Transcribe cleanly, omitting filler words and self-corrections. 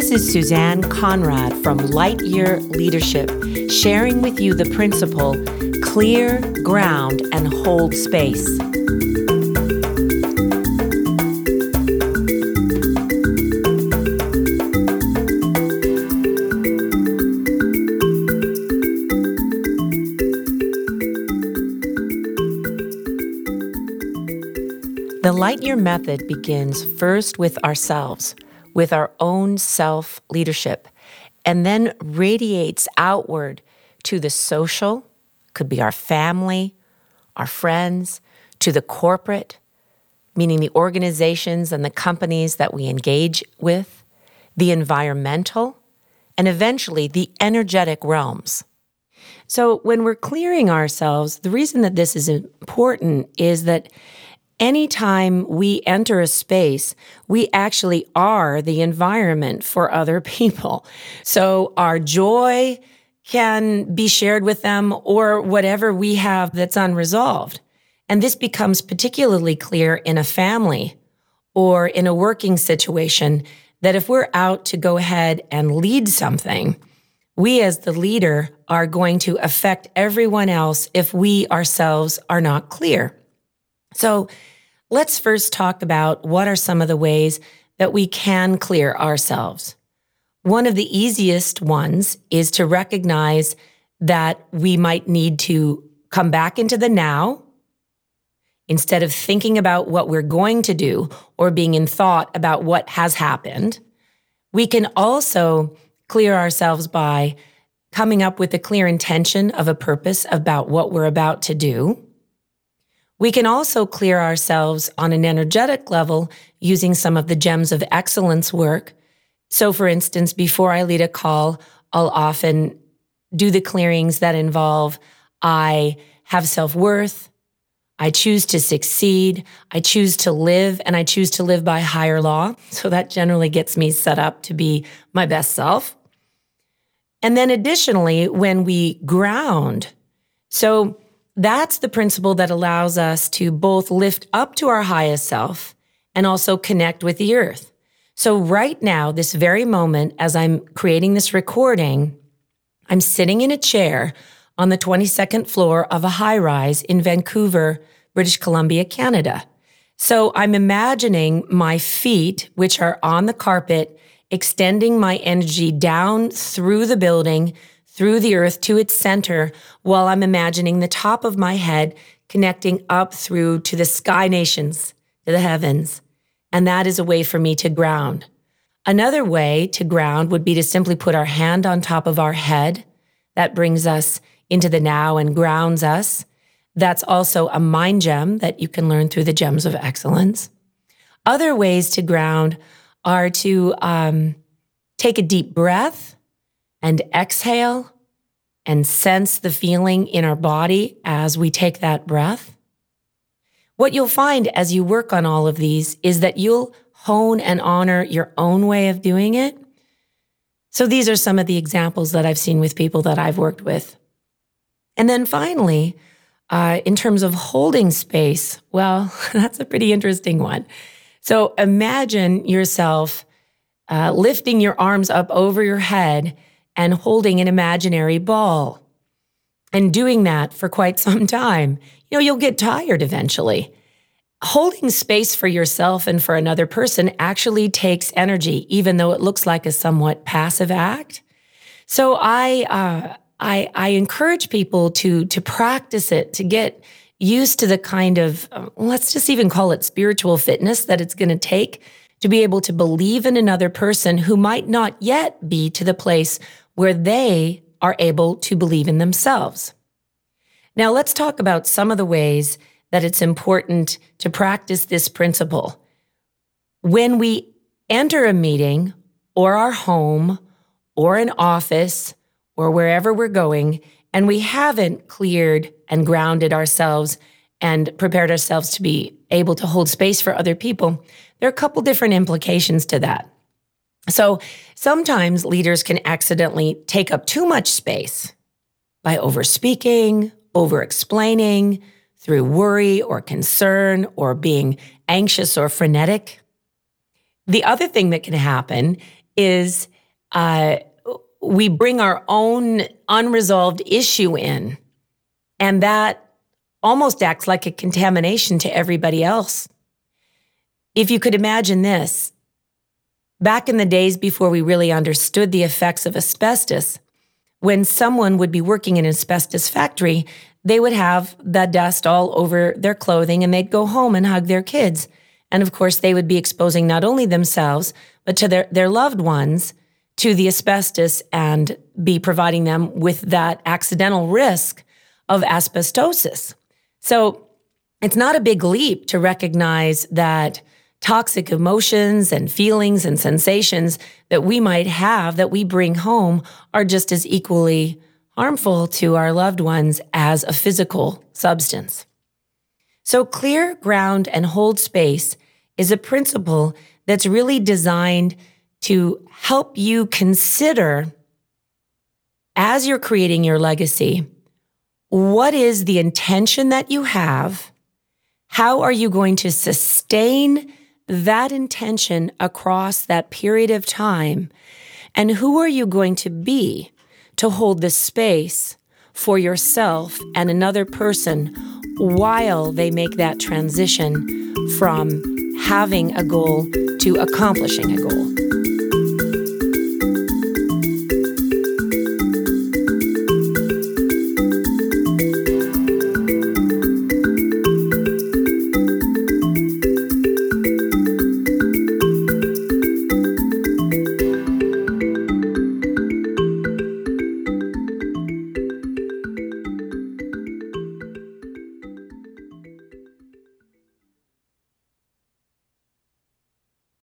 This is Suzanne Conrad from Lightyear Leadership, sharing with you the principle, clear, ground, and hold space. The Lightyear method begins first with ourselves, with our own self-leadership, and then radiates outward to the social, could be our family, our friends, to the corporate, meaning the organizations and the companies that we engage with, the environmental, and eventually the energetic realms. So when we're clearing ourselves, the reason that this is important is that anytime we enter a space, we actually are the environment for other people. So our joy can be shared with them or whatever we have that's unresolved. And this becomes particularly clear in a family or in a working situation that if we're out to go ahead and lead something, we as the leader are going to affect everyone else if we ourselves are not clear. So let's first talk about what are some of the ways that we can clear ourselves. One of the easiest ones is to recognize that we might need to come back into the now instead of thinking about what we're going to do or being in thought about what has happened. We can also clear ourselves by coming up with a clear intention of a purpose about what we're about to do. We can also clear ourselves on an energetic level using some of the Gems of Excellence work. So for instance, before I lead a call, I'll often do the clearings that involve I have self-worth, I choose to succeed, I choose to live, and I choose to live by higher law. So that generally gets me set up to be my best self. And then additionally, when we ground, so that's the principle that allows us to both lift up to our highest self and also connect with the earth. So right now, this very moment, as I'm creating this recording, I'm sitting in a chair on the 22nd floor of a high-rise in Vancouver, British Columbia, Canada. So I'm imagining my feet, which are on the carpet, extending my energy down through the building, through the earth to its center, while I'm imagining the top of my head connecting up through to the sky nations, to the heavens. And that is a way for me to ground. Another way to ground would be to simply put our hand on top of our head. That brings us into the now and grounds us. That's also a mind gem that you can learn through the Gems of Excellence. Other ways to ground are to take a deep breath and exhale and sense the feeling in our body as we take that breath. What you'll find as you work on all of these is that you'll hone and honor your own way of doing it. So these are some of the examples that I've seen with people that I've worked with. And then finally, in terms of holding space, well, that's a pretty interesting one. So imagine yourself lifting your arms up over your head and holding an imaginary ball and doing that for quite some time. You'll get tired eventually. Holding space for yourself and for another person actually takes energy, even though it looks like a somewhat passive act. So I encourage people to practice it, to get used to the kind of, let's just even call it spiritual fitness that it's going to take to be able to believe in another person who might not yet be to the place where they are able to believe in themselves. Now, let's talk about some of the ways that it's important to practice this principle. When we enter a meeting or our home or an office or wherever we're going, and we haven't cleared and grounded ourselves and prepared ourselves to be able to hold space for other people, there are a couple different implications to that. So sometimes leaders can accidentally take up too much space by over-speaking, over-explaining, through worry or concern or being anxious or frenetic. The other thing that can happen is we bring our own unresolved issue in, and that almost acts like a contamination to everybody else. If you could imagine this, back in the days before we really understood the effects of asbestos, when someone would be working in an asbestos factory, they would have the dust all over their clothing and they'd go home and hug their kids. And of course, they would be exposing not only themselves, but to their loved ones to the asbestos and be providing them with that accidental risk of asbestosis. So it's not a big leap to recognize that toxic emotions and feelings and sensations that we might have that we bring home are just as equally harmful to our loved ones as a physical substance. So clear, ground, and hold space is a principle that's really designed to help you consider, as you're creating your legacy, what is the intention that you have? How are you going to sustain that intention across that period of time? And who are you going to be to hold the space for yourself and another person while they make that transition from having a goal to accomplishing a goal?